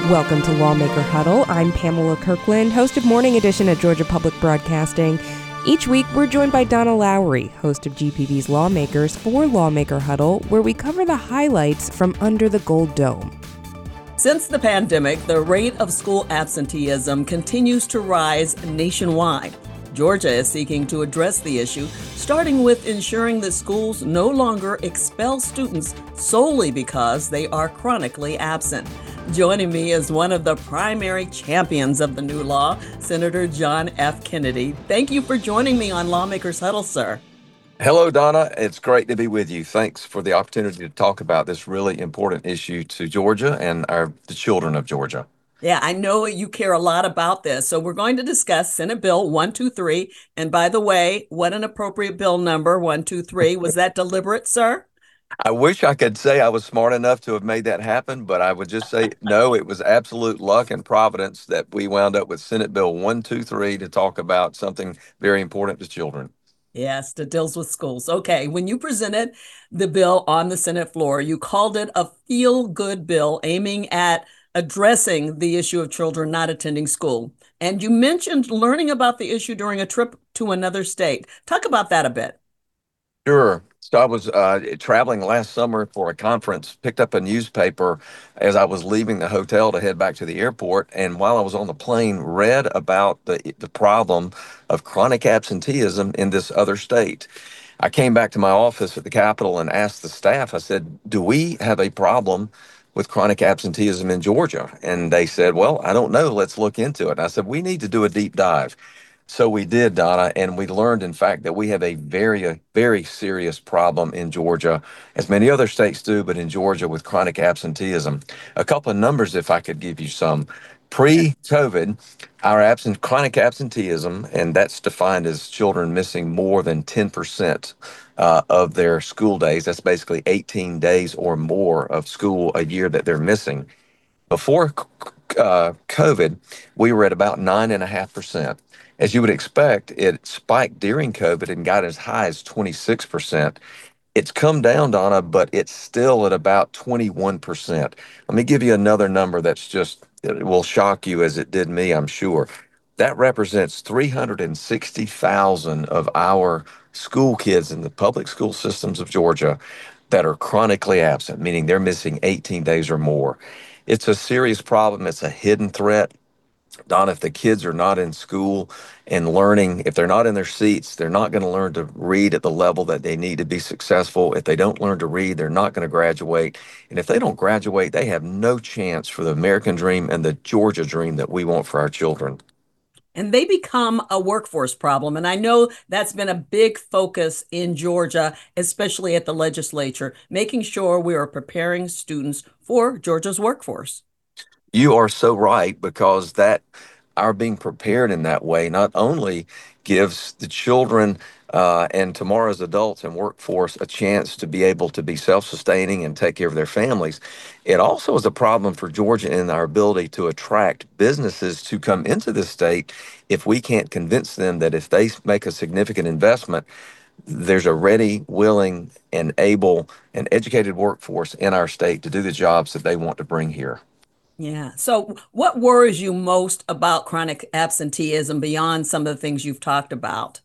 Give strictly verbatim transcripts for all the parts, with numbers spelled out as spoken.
Welcome to Lawmaker Huddle. I'm Pamela Kirkland, host of Morning Edition at Georgia Public Broadcasting. Each week, we're joined by Donna Lowry, host of G P B's Lawmakers, for Lawmaker Huddle, where we cover the highlights from under the Gold Dome. Since the pandemic, the rate of school absenteeism continues to rise nationwide. Georgia is seeking to address the issue, starting with ensuring that schools no longer expel students solely because they are chronically absent. Joining me is one of the primary champions of the new law, Senator John F. Kennedy. Thank you for joining me on Lawmakers Huddle, sir. Hello, Donna. It's great to be with you. Thanks for the opportunity to talk about this really important issue to Georgia and our the children of Georgia. Yeah, I know you care a lot about this. So we're going to discuss Senate Bill one two three. And by the way, what an appropriate bill number, one two three. Was that deliberate, sir? I wish I could say I was smart enough to have made that happen, but I would just say no, it was absolute luck and providence that we wound up with Senate Bill one two three to talk about something very important to children. Yes, that deals with schools. Okay, when you presented the bill on the Senate floor, you called it a feel-good bill aiming at addressing the issue of children not attending school. And you mentioned learning about the issue during a trip to another state. Talk about that a bit. Sure. So I was uh, traveling last summer for a conference, picked up a newspaper as I was leaving the hotel to head back to the airport. And while I was on the plane, read about the, the problem of chronic absenteeism in this other state. I came back to my office at the Capitol and asked the staff, I said, do we have a problem with chronic absenteeism in Georgia? And they said, well, I don't know. Let's look into it. And I said, we need to do a deep dive. So we did, Donna, and we learned, in fact, that we have a very, a very serious problem in Georgia, as many other states do, but in Georgia with chronic absenteeism. A couple of numbers, if I could give you some. Pre-COVID, our absent chronic absenteeism, and that's defined as children missing more than ten percent uh, of their school days. That's basically eighteen days or more of school a year that they're missing. Before uh, COVID, we were at about nine and a half percent. As you would expect, it spiked during COVID and got as high as twenty-six percent. It's come down, Donna, but it's still at about twenty-one percent. Let me give you another number that's just, it will shock you as it did me, I'm sure. That represents three hundred sixty thousand of our school kids in the public school systems of Georgia that are chronically absent, meaning they're missing eighteen days or more. It's a serious problem. It's a hidden threat. Don, if the kids are not in school and learning, if they're not in their seats, they're not going to learn to read at the level that they need to be successful. If they don't learn to read, they're not going to graduate. And if they don't graduate, they have no chance for the American dream and the Georgia dream that we want for our children. And they become a workforce problem. And I know that's been a big focus in Georgia, especially at the legislature, making sure we are preparing students for Georgia's workforce. You are so right, because that our being prepared in that way not only gives the children uh, and tomorrow's adults and workforce a chance to be able to be self-sustaining and take care of their families, it also is a problem for Georgia in our ability to attract businesses to come into this state if we can't convince them that if they make a significant investment, there's a ready, willing, and able and educated workforce in our state to do the jobs that they want to bring here. Yeah. So what worries you most about chronic absenteeism beyond some of the things you've talked about?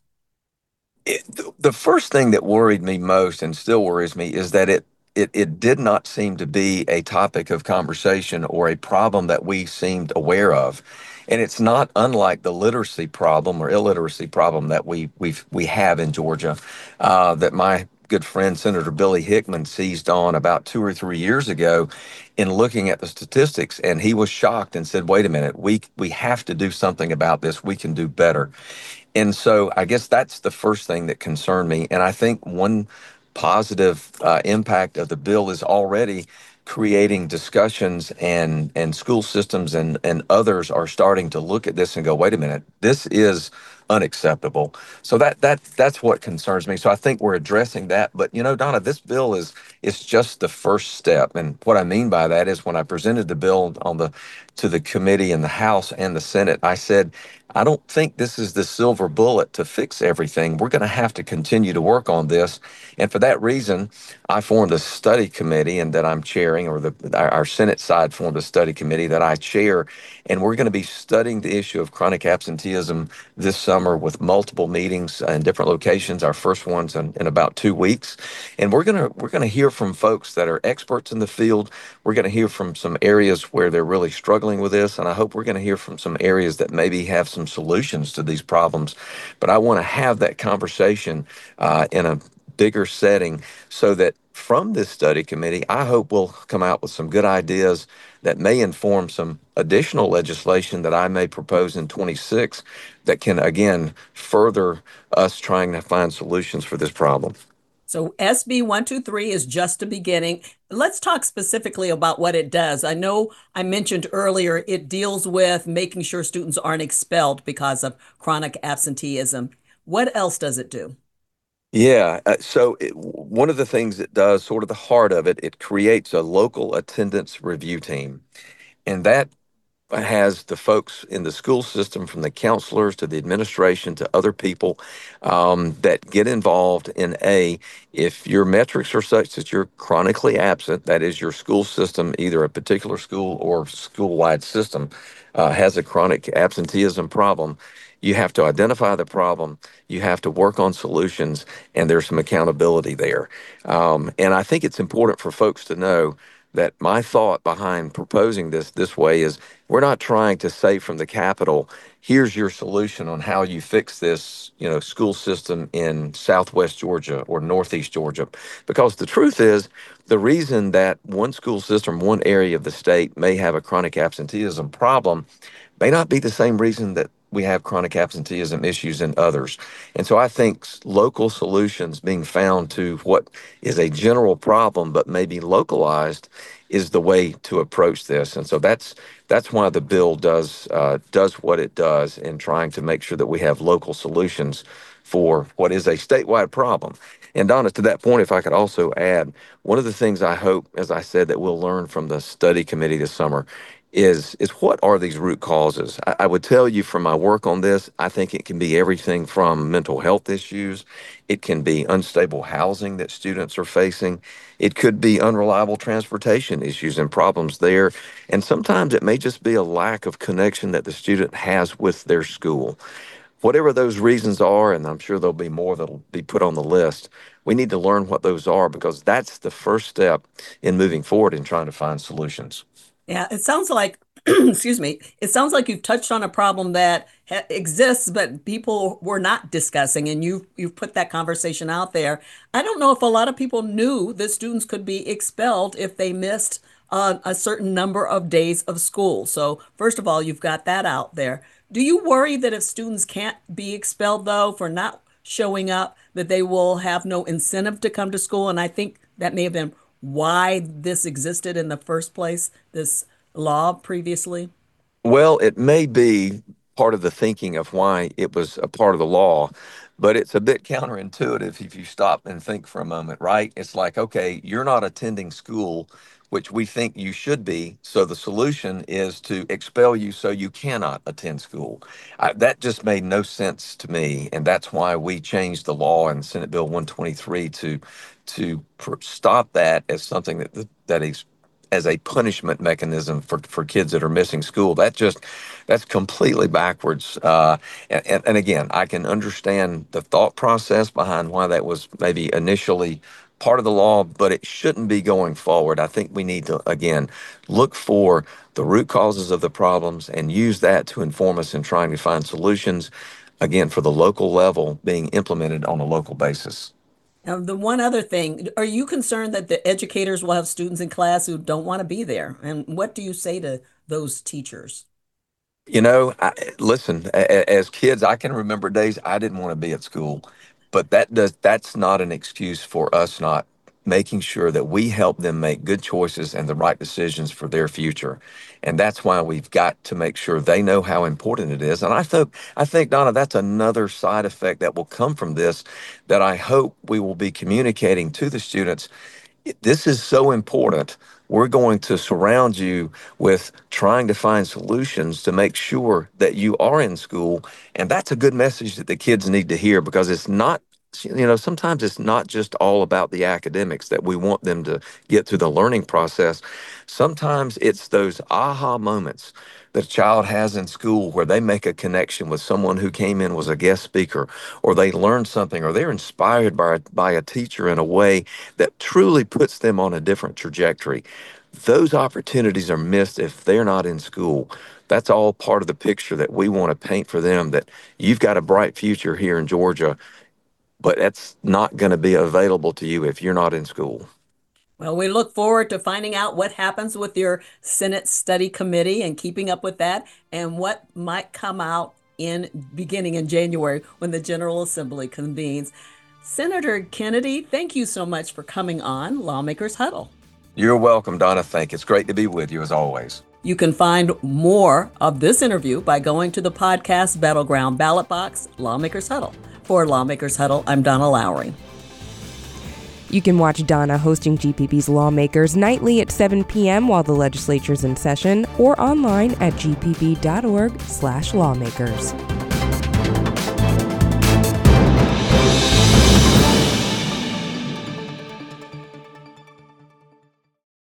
It, the first thing that worried me most and still worries me is that it, it it did not seem to be a topic of conversation or a problem that we seemed aware of. And it's not unlike the literacy problem or illiteracy problem that we we we have in Georgia, uh, that my good friend Senator Billy Hickman seized on about two or three years ago in looking at the statistics, and he was shocked and said, wait a minute, we we have to do something about this. We can do better. And so I guess that's the first thing that concerned me. And I think one positive uh, impact of the bill is already creating discussions, and and school systems and and others are starting to look at this and go, wait a minute, this is unacceptable. So that that that's what concerns me. So I think we're addressing that. But you know, Donna, this bill is is just the first step. And what I mean by that is when I presented the bill on the to the committee in the House and the Senate, I said, I don't think this is the silver bullet to fix everything. We're going to have to continue to work on this. And for that reason, I formed a study committee and that I'm chairing, or the our, our Senate side formed a study committee that I chair. And we're going to be studying the issue of chronic absenteeism this summer with multiple meetings in different locations. Our first one's in, in about two weeks. And we're going to we're going to hear from folks that are experts in the field. We're going to hear from some areas where they're really struggling with this. And I hope we're going to hear from some areas that maybe have some solutions to these problems. But I want to have that conversation uh, in a bigger setting so that from this study committee, I hope we'll come out with some good ideas that may inform some additional legislation that I may propose in twenty-six that can, again, further us trying to find solutions for this problem. So S B one twenty-three is just a beginning. Let's talk specifically about what it does. I know I mentioned earlier it deals with making sure students aren't expelled because of chronic absenteeism. What else does it do? Yeah, uh, so it, one of the things it does, sort of the heart of it, it creates a local attendance review team. And that has the folks in the school system, from the counselors to the administration to other people um, that get involved in a, if your metrics are such that you're chronically absent, that is your school system, either a particular school or school-wide system, uh, has a chronic absenteeism problem. You have to identify the problem, you have to work on solutions, and there's some accountability there. Um, and I think it's important for folks to know that my thought behind proposing this this way is we're not trying to say from the Capitol, here's your solution on how you fix this, you know, school system in Southwest Georgia or Northeast Georgia. Because the truth is, the reason that one school system, one area of the state may have a chronic absenteeism problem may not be the same reason that we have chronic absenteeism issues in others. And so I think local solutions being found to what is a general problem but maybe localized is the way to approach this. And so that's that's why the bill does uh, does what it does in trying to make sure that we have local solutions for what is a statewide problem. And Donna, to that point, if I could also add, one of the things I hope, as I said, that we'll learn from the study committee this summer is is what are these root causes? I, I would tell you from my work on this, I think it can be everything from mental health issues. It can be unstable housing that students are facing. It could be unreliable transportation issues and problems there. And sometimes it may just be a lack of connection that the student has with their school. Whatever those reasons are, and I'm sure there'll be more that'll be put on the list, we need to learn what those are because that's the first step in moving forward in trying to find solutions. Yeah, it sounds like, excuse me, it sounds like you've touched on a problem that ha exists, but people were not discussing, and you you've put that conversation out there. I don't know if a lot of people knew that students could be expelled if they missed uh, a certain number of days of school. So first of all, you've got that out there. Do you worry that if students can't be expelled, though, for not showing up, that they will have no incentive to come to school? And I think that may have been why this existed in the first place, this law previously? Well, it may be part of the thinking of why it was a part of the law, but it's a bit counterintuitive if you stop and think for a moment, right? It's like, okay, you're not attending school, which we think you should be. So the solution is to expel you so you cannot attend school. I, that just made no sense to me. And that's why we changed the law in Senate Bill one twenty-three to to pr- stop that as something that that is as a punishment mechanism for, for kids that are missing school. That just that's completely backwards. Uh, and, and, and again, I can understand the thought process behind why that was maybe initially part of the law, but it shouldn't be going forward. I think we need to, again, look for the root causes of the problems and use that to inform us in trying to find solutions, again, for the local level being implemented on a local basis. Now, the one other thing, are you concerned that the educators will have students in class who don't want to be there? And what do you say to those teachers? You know, I, listen, a- a- as kids, I can remember days I didn't want to be at school, but that does that's not an excuse for us not making sure that we help them make good choices and the right decisions for their future. And that's why we've got to make sure they know how important it is. And I think, I think, Donna, that's another side effect that will come from this that I hope we will be communicating to the students. This is so important. We're going to surround you with trying to find solutions to make sure that you are in school. And that's a good message that the kids need to hear, because it's not, you know, sometimes it's not just all about the academics that we want them to get through the learning process. Sometimes it's those aha moments that a child has in school where they make a connection with someone who came in, was a guest speaker, or they learned something, or they're inspired by, by a teacher in a way that truly puts them on a different trajectory. Those opportunities are missed if they're not in school. That's all part of the picture that we want to paint for them, that you've got a bright future here in Georgia, but that's not going to be available to you if you're not in school. Well, we look forward to finding out what happens with your Senate Study Committee and keeping up with that, and what might come out in beginning in January when the General Assembly convenes. Senator Kennedy, thank you so much for coming on Lawmakers Huddle. You're welcome, Donna. Thank you. It's great to be with you as always. You can find more of this interview by going to the podcast Battleground Ballot Box, Lawmakers Huddle. For Lawmakers Huddle, I'm Donna Lowry. You can watch Donna hosting G P B's Lawmakers nightly at seven p.m. while the legislature's in session, or online at g p b dot org slash lawmakers.